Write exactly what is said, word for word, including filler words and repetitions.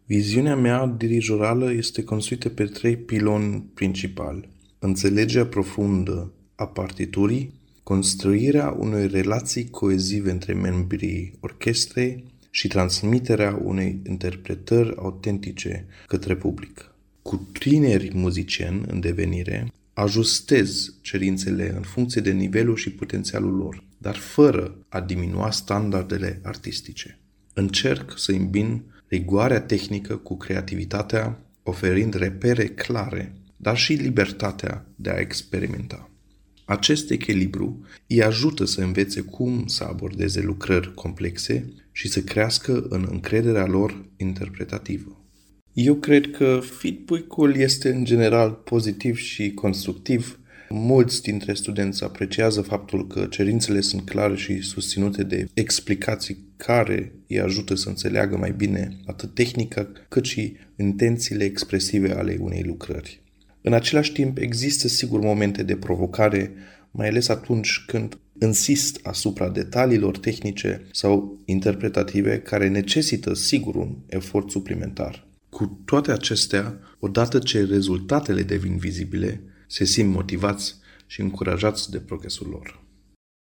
Viziunea mea dirijorală este construită pe trei piloni principali. Înțelegerea profundă a partiturii, construirea unei relații coezive între membrii orchestrei și transmiterea unei interpretări autentice către public. Cu tineri muzicieni în devenire, ajustez cerințele în funcție de nivelul și potențialul lor, dar fără a diminua standardele artistice. Încerc să îmbin rigoarea tehnică cu creativitatea, oferind repere clare, dar și libertatea de a experimenta. Acest echilibru îi ajută să învețe cum să abordeze lucrări complexe și să crească în încrederea lor interpretativă. Eu cred că feedback-ul este în general pozitiv și constructiv. Mulți dintre studenți apreciază faptul că cerințele sunt clare și susținute de explicații care îi ajută să înțeleagă mai bine atât tehnica cât și intențiile expresive ale unei lucrări. În același timp, există sigur momente de provocare, mai ales atunci când insist asupra detaliilor tehnice sau interpretative care necesită sigur un efort suplimentar. Cu toate acestea, odată ce rezultatele devin vizibile, se simt motivați și încurajați de progresul lor.